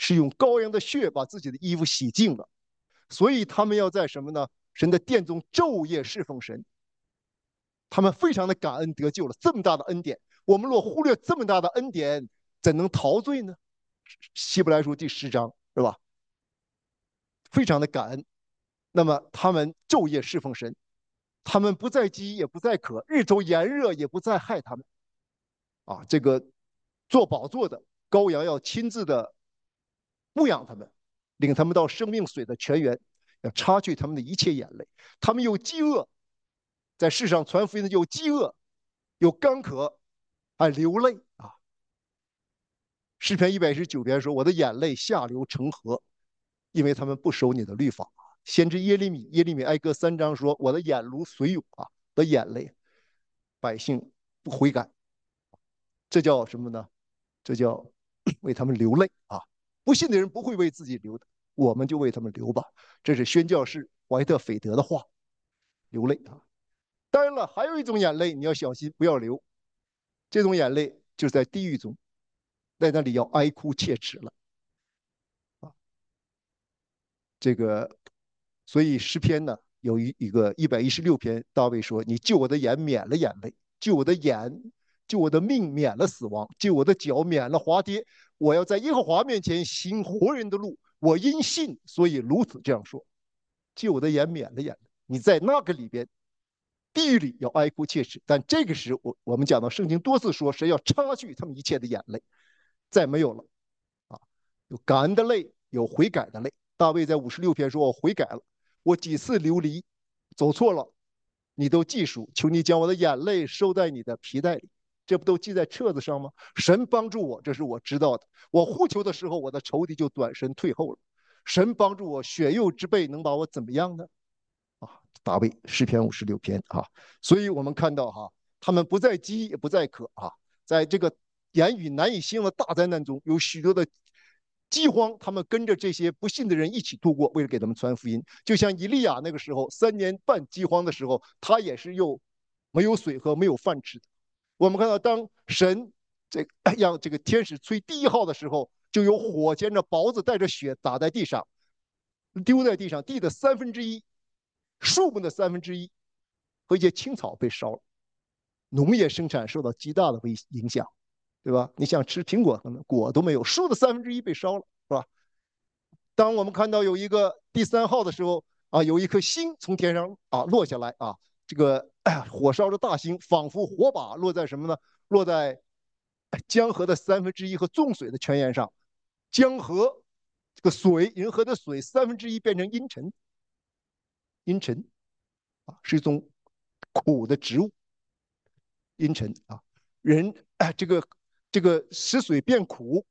是用羔羊的血把自己的衣服洗净了，所以他们要在什么呢？神的殿中昼夜侍奉神。他们非常的感恩得救了，这么大的恩典，我们若忽略这么大的恩典，怎能逃罪呢？希伯来书第10章是吧？非常的感恩。那么他们昼夜侍奉神，他们不再饥也不再渴，日头炎热也不再害他们。啊，这个做宝座的羔羊要亲自的牧养他们，领他们到生命水的泉源，要擦去他们的一切眼泪。他们有饥饿，在世上传福音的有饥饿，有干渴，还流泪啊。诗篇119篇说：“我的眼泪下流成河，因为他们不守你的律法。”先知耶利米哀歌3章说：“我的眼如水涌啊，的眼泪，百姓不悔改。”这叫什么呢？这叫为他们流泪啊！不信的人不会为自己流的，我们就为他们流吧。这是宣教士怀特斐德的话，流泪啊。当然了，还有一种眼泪你要小心，不要流。这种眼泪就是在地狱中，在那里要哀哭切齿了啊。这个，所以诗篇呢有一个116篇，大卫说：“你救我的眼免了眼泪，救我的眼，救我的命免了死亡，救我的脚免了滑跌。我要在耶和华面前行活人的路，我因信，所以如此这样说。救我的眼免了眼泪。你在那个里边，地狱里要哀哭切齿，但这个时我们讲到圣经多次说，神要擦去他们一切的眼泪，再没有了啊，有感恩的泪，有悔改的泪。大卫在56篇说：“我悔改了，我几次流离，走错了，你都记数，求你将我的眼泪收在你的皮带里。”这不都记在册子上吗？神帮助我，这是我知道的。我呼求的时候，我的仇敌就短身退后了。神帮助我，血肉之辈能把我怎么样呢？啊，大卫诗篇56篇啊，所以我们看到哈，他们不再饥也不再渴啊，在这个言语难以形容的大灾难中，有许多的饥荒，他们跟着这些不信的人一起度过，为了给他们传福音。就像以利亚那个时候3年半饥荒的时候，他也是又没有水喝，没有饭吃的。我们看到，当神让这个天使吹第1号的时候，就有火煎着雹子，带着血打在地上，丢在地上，地的1/3，树木的1/3和一些青草被烧了，农业生产受到极大的影响，对吧？你想吃苹果，可能果都没有，树的1/3被烧了，是吧？当我们看到有一个第3号的时候啊，有一颗星从天上啊落下来啊，这个火烧的大星，仿佛火把落在什么呢？落在江河的1/3和众水的泉源上，江河这个水，银河的水1/3变成阴沉，阴沉啊是一种苦的植物，阴沉啊，人这个使水变苦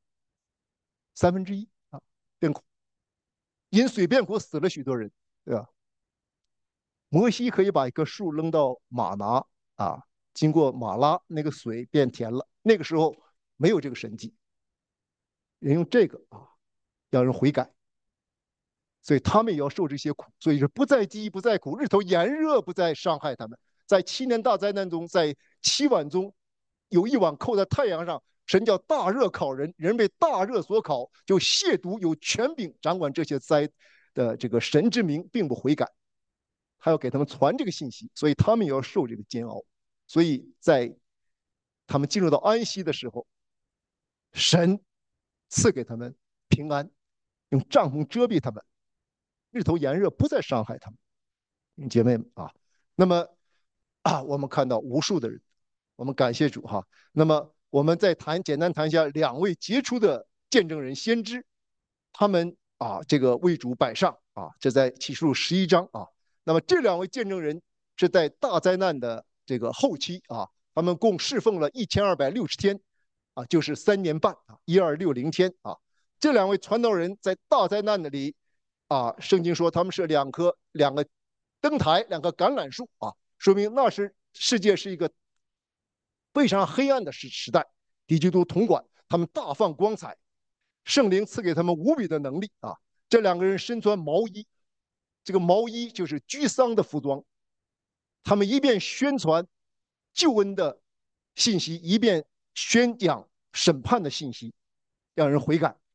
1/3啊变苦，因水变苦死了许多人，对吧？摩西可以把一棵树扔到马拿啊，经过马拉，那个水变甜了。那个时候没有这个神迹，人用这个啊，让人悔改，所以他们也要受这些苦。所以是不再饥，不再苦，日头炎热不再伤害他们。在7年大灾难中，在7晚中，有1晚扣在太阳上，神叫大热烤人，人被大热所烤，就亵渎有权柄掌管这些灾的这个神之名，并不悔改。还要给他们传这个信息，所以他们也要受这个煎熬。所以在他们进入到安息的时候，神赐给他们平安，用帐篷遮蔽他们，日头炎热不再伤害他们。姐妹们啊，那么我们看到无数的人，我们感谢主哈。那么我们再简单谈一下2位杰出的见证人先知，他们这个为主摆上啊，这在启示录11章啊。那么这2位见证人是在大灾难的这个后期啊，他们共侍奉了1260天啊，就是3年半啊，1260天啊。这2位传道人在大灾难那里啊，圣经说他们是两个灯台，2个橄榄树啊，说明那是世界是一个非常黑暗的时代，敌基督统管，他们大放光彩，圣灵赐给他们无比的能力啊。这2个人身穿毛衣，这个毛衣就是居丧的服装，他们一边宣传救恩的信息，一边宣讲审判的信息，让人悔改。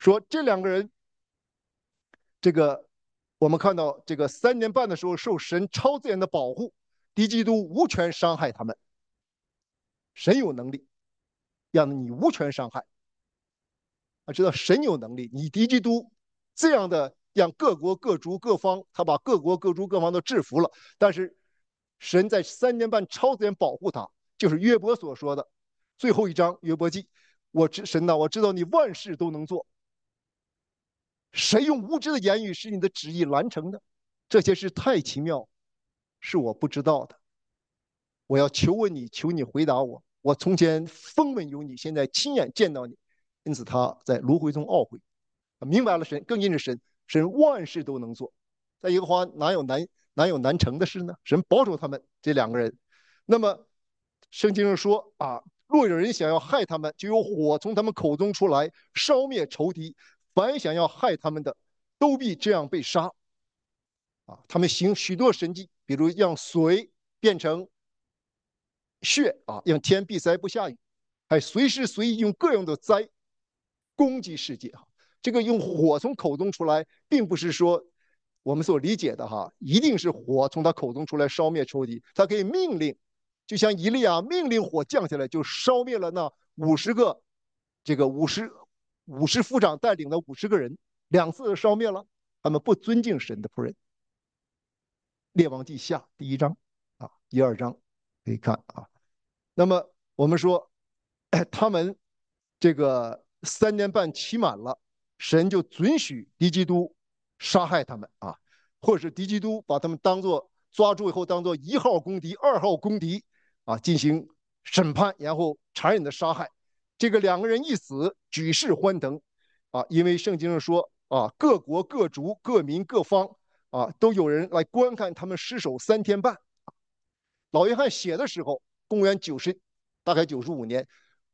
说这两个人，这个我们看到这个3年半的时候受神超自然的保护，敌基督无权伤害他们，神有能力让你无权伤害。知道神有能力，你敌基督这样的让各国各族各方，他把各国各族各方都制服了，但是神在3年半超自然保护他，就是约伯所说的最后一章约伯记。神呐，我知道你万事都能做，谁用无知的言语使你的旨意完成的？这些事太奇妙，是我不知道的。我要求问你，求你回答我。我从前风闻有你，现在亲眼见到你。因此他在芦荟中懊悔，明白了神，更因着神，神万事都能做，在耶和华哪有难成的事呢？神保守他们这两个人。那么圣经上说啊，若有人想要害他们，就有火从他们口中出来，烧灭仇敌。凡想要害他们的，都必这样被杀。他们行许多神迹，比如让水变成血让天闭塞不下雨，还随时随地用各样的灾攻击世界这个用火从口中出来，并不是说我们所理解的一定是火从他口中出来烧灭仇敌，他可以命令，就像以利亚命令火降下来，就烧灭了那50个这个50夫长带领的50个人，2次烧灭了，他们不尊敬神的仆人。列王记下第1章1、2章可以看那么我们说，他们这个3年半期满了，神就准许敌基督杀害他们或者是敌基督把他们抓住以后当做1号公敌、2号公敌进行审判，然后残忍的杀害。这个2个人一死，举世欢腾因为圣经上说各国各族各民各方都有人来观看他们尸首3天半。老约翰写的时候，公元大概95年，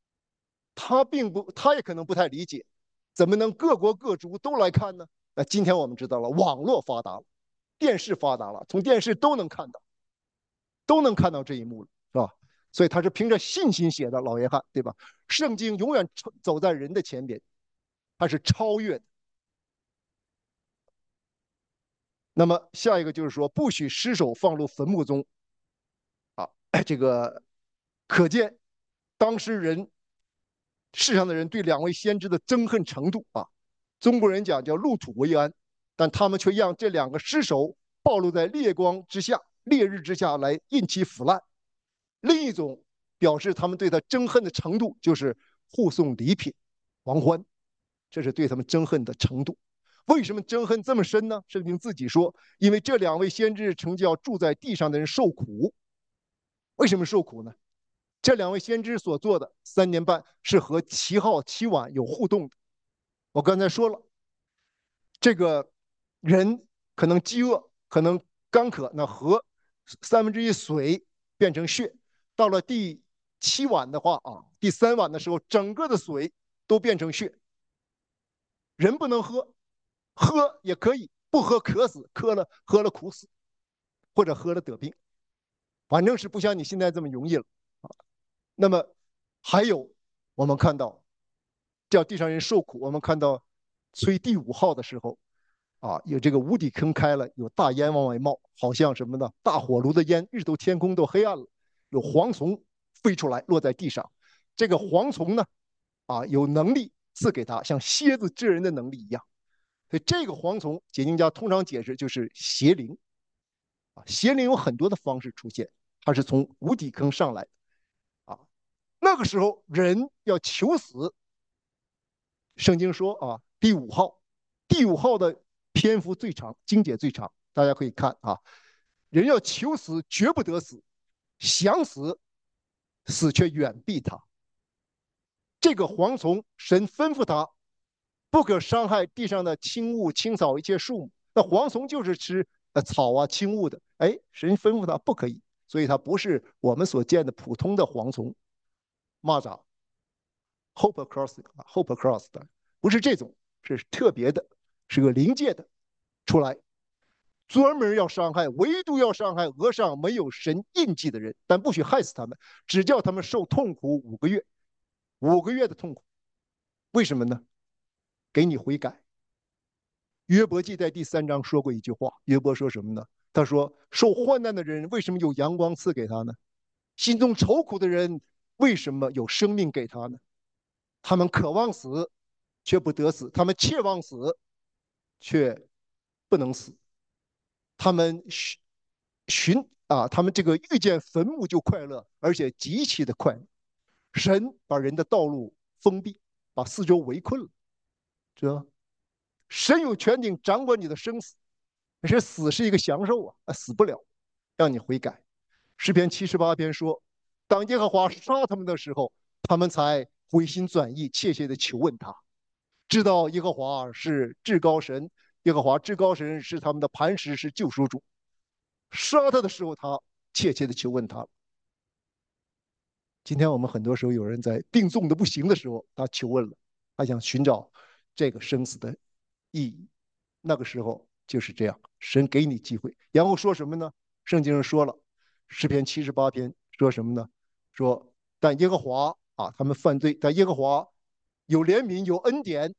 他也可能不太理解，怎么能各国各族都来看呢？那今天我们知道了，网络发达了，电视发达了，从电视都能看到这一幕了，是吧？所以他是凭着信心写的，老约翰，对吧？圣经永远走在人的前边，它是超越的。那么下一个就是说，不许尸首放入坟墓中这个可见当时世上的人对2位先知的憎恨程度中国人讲叫入土为安，但他们却让这2个尸首暴露在烈日之下来任其腐烂。另一种表示他们对他憎恨的程度，就是护送礼品狂欢，这是对他们憎恨的程度。为什么憎恨这么深呢？圣经自己说，因为这2位先知曾叫住在地上的人受苦。为什么受苦呢？这2位先知所做的3年半是和7号7晚有互动的。我刚才说了，这个人可能饥饿，可能干渴，那河1/3水变成血。到了第7晚的话第3晚的时候，整个的水都变成血。人不能喝，喝也可以，不喝渴死，喝了苦死，或者喝了得病，反正是不像你现在这么容易了那么还有我们看到叫地上人受苦，我们看到吹第5号的时候有这个无底坑开了，有大烟往外冒，好像什么呢？大火炉的烟，日头天空都黑暗了，有蝗虫飞出来落在地上。这个蝗虫呢有能力赐给他，像蝎子蛰人的能力一样。所以这个蝗虫，解经家通常解释就是邪灵邪灵有很多的方式出现，它是从无底坑上来的那个时候人要求死，圣经说第五号的篇幅最长，经节最长，大家可以看人要求死绝不得死，想死死却远避他。这个蝗虫，神吩咐他不可伤害地上的青物、青草一切树木。那蝗虫就是吃草青物的，神吩咐他不可以，所以它不是我们所见的普通的蝗虫。蚂蚱 ，Hoppercross 的，不是这种，是特别的，是个灵界的出来，专门要伤害，唯独要伤害额上没有神印记的人，但不许害死他们，只叫他们受痛苦5个月，5个月的痛苦。为什么呢？ 给你悔改。约伯记在第3章说过一句话，约伯说什么呢？他说：受患难的人为什么有阳光赐给他呢？心中愁苦的人为什么有生命给他呢？他们渴望死，却不得死；他们切望死，却不能死。他们他们这个遇见坟墓就快乐，而且极其的快乐。神把人的道路封闭，把四周围困了。这神有权柄掌管你的生死，可是死是一个享受死不了，让你悔改。诗篇78篇说，当耶和华杀他们的时候，他们才回心转意，切切的求问他，知道耶和华是至高神，耶和华至高神是他们的磐石，是救赎主。杀他的时候，他切切的求问他。今天我们很多时候有人在病重的不行的时候，他求问了，他想寻找这个生死的意义。那个时候就是这样，神给你机会，然后说什么呢？圣经上说了，诗篇78篇说什么呢？说但耶和华他们犯罪，但耶和华有怜悯有恩典，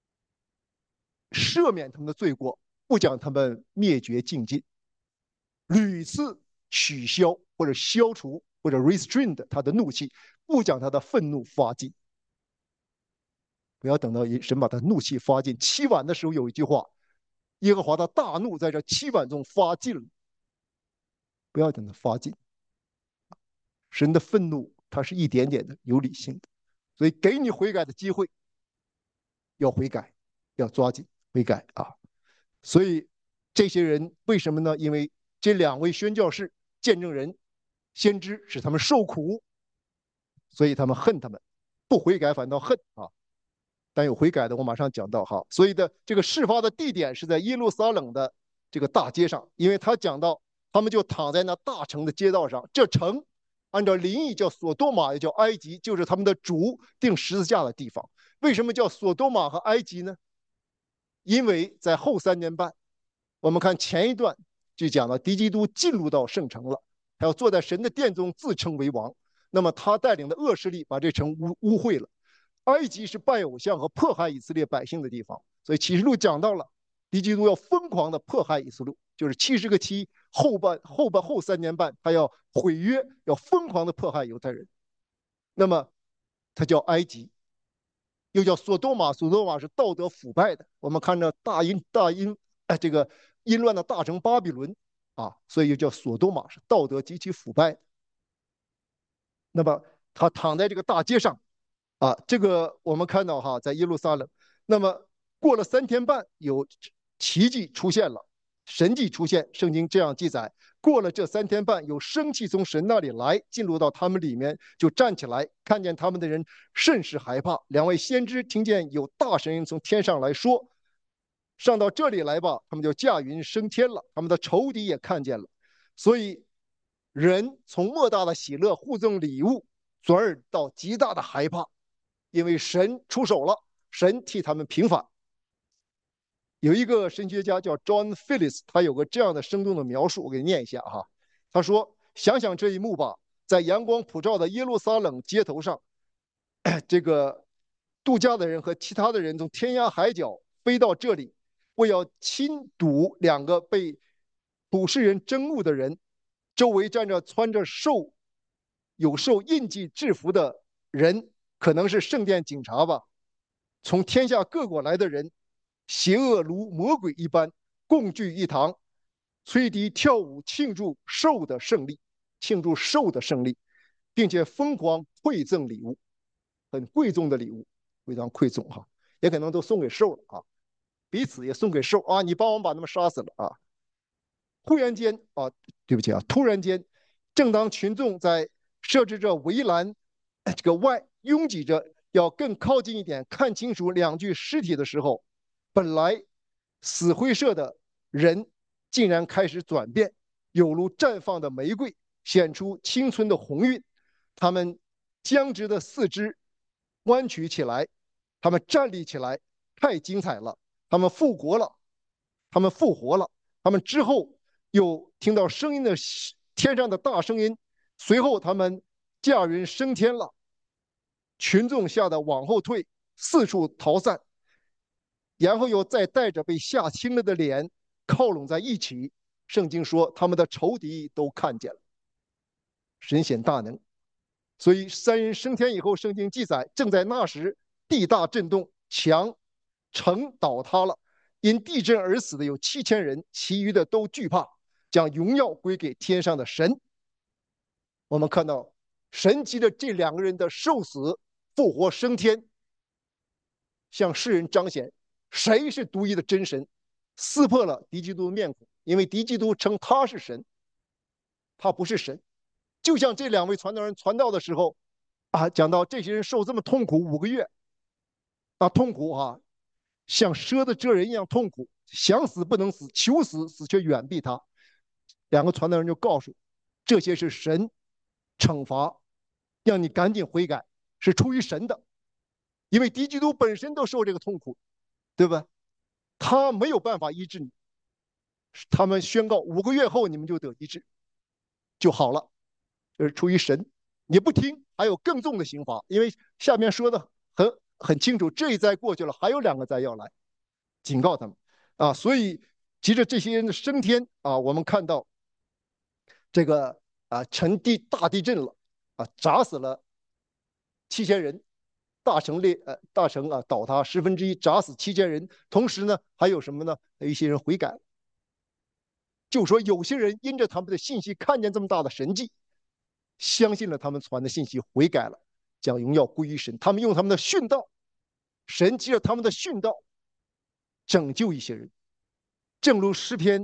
赦免他们的罪过，不将他们灭绝尽尽，屡次取消或者消除或者 restrain 他的怒气，不将他的愤怒发尽。不要等到神把他怒气发尽。七晚的时候有一句话，耶和华的大怒在这七晚中发尽了。不要等他发尽。神的愤怒它是一点点的，有理性的，所以给你悔改的机会，要悔改，要抓紧悔改啊。所以这些人为什么呢？因为这2位宣教士、见证人、先知使他们受苦，所以他们恨他们，不悔改反倒恨啊。但有悔改的，我马上讲到哈。所以的这个事发的地点是在耶路撒冷的这个大街上，因为他讲到他们就躺在那大城的街道上，这城按照邻译叫索多玛，也叫埃及，就是他们的主钉十字架的地方。为什么叫索多玛和埃及呢？因为在后3年半，我们看前一段就讲了敌基督进入到圣城了，他要坐在神的殿中自称为王。那么他带领的恶势力把这城污秽了。埃及是拜偶像和迫害以色列百姓的地方，所以启示录讲到了敌基督要疯狂的迫害以色列，就是70个期后3年半，他要毁约，要疯狂的迫害犹太人。那么他叫埃及，又叫索多玛，索多玛是道德腐败的。我们看着这个淫乱的大城巴比伦所以又叫索多玛，是道德极其腐败的。那么他躺在这个大街上这个我们看到在耶路撒冷。那么过了3天半，有奇迹出现了，神迹出现。圣经这样记载：过了这3天半，有生气从神那里来，进入到他们里面，就站起来，看见他们的人甚是害怕。2位先知听见有大声音从天上来说：上到这里来吧！他们就驾云升天了。他们的仇敌也看见了。所以人从莫大的喜乐互赠礼物，转而到极大的害怕。因为神出手了，神替他们平反。有一个神学家叫 John Phillips， 他有个这样的生动的描述，我给你念一下哈。他说：想想这一幕吧，在阳光普照的耶路撒冷街头上，这个度假的人和其他的人从天涯海角飞到这里，为要亲睹2个被普世人憎恶的人，周围站着穿着有受印记制服的人，可能是圣殿警察吧，从天下各国来的人，邪恶如魔鬼一般，共聚一堂，吹笛跳舞，庆祝兽的胜利，并且疯狂馈赠礼物，很贵重的礼物，非常贵重也可能都送给兽了彼此也送给兽你帮我们把他们杀死了忽然间对不起突然间，正当群众在设置着围栏这个外拥挤着要更靠近一点看清楚2具尸体的时候，本来死灰色的人竟然开始转变，有如绽放的玫瑰，显出青春的红晕。他们僵直的四肢弯曲起来，他们站立起来，太精彩了！他们复活了，他们之后又听到声音的天上的大声音，随后他们驾云升天了。群众吓得往后退，四处逃散。 然后又再带着被吓青了的脸靠拢在一起。圣经说，他们的仇敌都看见了，神显大能。所以三人升天以后，圣经记载，正在那时，地大震动，城倒塌了。因地震而死的有7000人，其余的都惧怕，将荣耀归给天上的神。我们看到神藉着这2个人的受死、复活、升天，向世人彰显谁是独一的真神，撕破了敌基督的面孔。因为敌基督称他是神，他不是神。就像这2位传道人传道的时候讲到这些人受这么痛苦5个月，痛苦像蛇的蛰人一样痛苦，想死不能死，求死，死却远避他。2个传道人就告诉，这些是神惩罚，让你赶紧悔改，是出于神的。因为敌基督本身都受这个痛苦，对吧？他没有办法医治你，他们宣告5个月后你们就得医治，就好了。这是出于神。你不听，还有更重的刑罚。因为下面说的很清楚，这一灾过去了，还有2个灾要来，警告他们所以藉着这些人的升天我们看到这个大地震了砸死了7000人，大城倒塌1/10，砸死7000人。同时呢，还有什么呢？有一些人悔改，就说有些人因着他们的信息看见这么大的神迹，相信了他们传的信息，悔改了，将荣耀归于神。他们用他们的殉道，神藉着他们的殉道拯救一些人。正如诗篇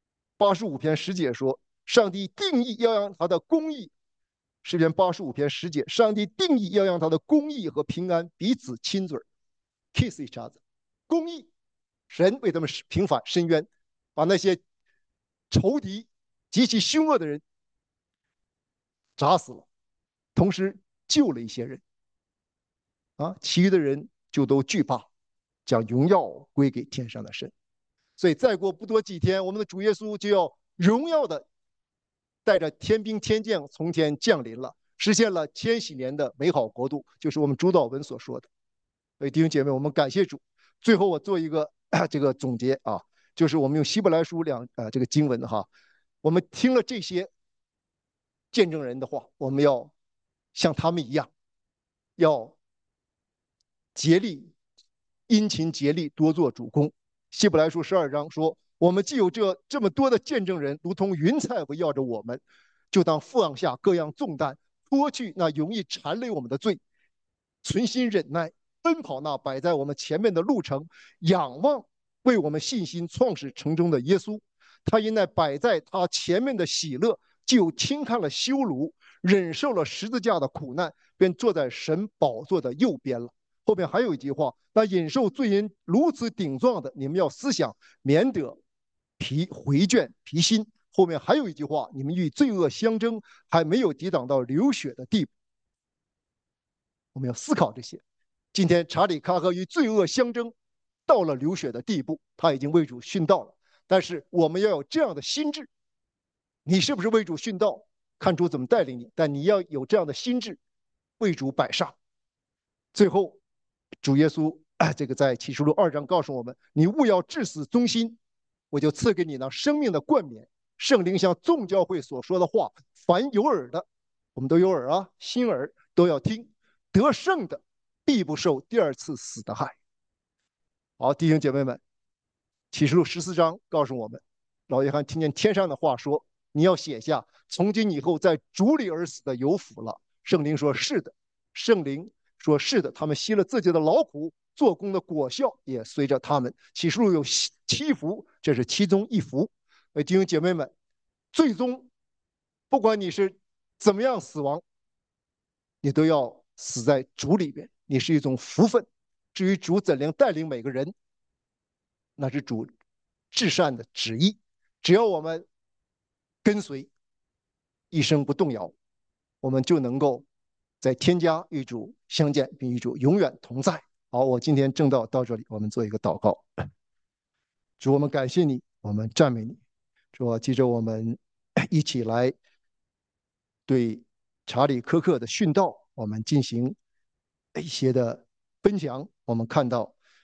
85篇10节说，上帝定义要让他的公义，诗篇85篇10节，上帝定义要让他的公义和平安彼此亲嘴 ，kiss each other。公义，神为他们平反伸冤，把那些仇敌极其凶恶的人砸死了，同时救了一些人其余的人就都惧怕，将荣耀归给天上的神。所以再过不多几天，我们的主耶稣就要荣耀的带着天兵天将从天降临了，实现了千禧年的美好国度，就是我们主祷文所说的。所以弟兄姐妹，我们感谢主。最后我做一个这个总结就是我们用希伯来书这个经文我们听了这些见证人的话，我们要像他们一样，要竭力殷勤竭力多做主工。希伯来书12章说，我们既有这么多的见证人，如同云彩围绕着我们，就当放下各样重担，脱去那容易缠累我们的罪，存心忍耐，奔跑那摆在我们前面的路程，仰望为我们信心创始成终的耶稣。他因那摆在他前面的喜乐，就轻看了羞辱，忍受了十字架的苦难，便坐在神宝座的右边了。后面还有一句话，那忍受罪人如此顶撞的，你们要思想，免得回倦疲心。后面还有一句话，你们与罪恶相争，还没有抵挡到流血的地步。我们要思考这些。今天查理·卡赫与罪恶相争，到了流血的地步，他已经为主殉道了。但是我们要有这样的心智，你是不是为主殉道，看主怎么带领你，但你要有这样的心智，为主摆上。最后，主耶稣这个在启示录2章告诉我们，你务要至死忠心，我就赐给你那生命的冠冕。圣灵向众教会所说的话，凡有耳的，我们都有耳心耳都要听。得胜的必不受第2次死的害。好，弟兄姐妹们，启示录14章告诉我们，老约翰听见天上的话说，你要写下，从今以后在主里而死的有福了。圣灵说是的，圣灵说是的，他们吸了自己的劳苦，做工的果效也随着他们。启示录有7福，这是其中1福。弟兄姐妹们，最终不管你是怎么样死亡，你都要死在主里边，你是一种福分。至于主怎样带领每个人，那是主至善的旨意。只要我们跟随，一生不动摇，我们就能够在天家与主相见，并与主永远同在。好，我今天正道到这里，我们做一个祷告。主，我们感谢你，我们赞美你。主，记着我们一起来对查理·科克的殉道，我们进行一些的分享。我们看到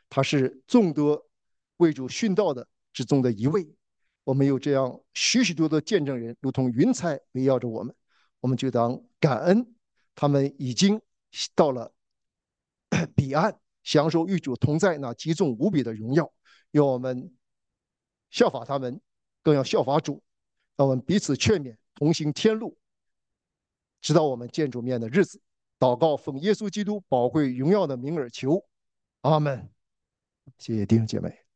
他是众多为主殉道的之中的一位。我们有这样许许多多见证人，如同云彩围绕着我们，我们就当感恩，他们已经到了彼岸，享受与主同在那极重无比的荣耀。愿我们效法他们，更要效法主，让我们彼此劝勉，同行天路，直到我们见主面的日子。祷告奉耶稣基督宝贵荣耀的名而求，阿门。谢谢弟兄姐妹。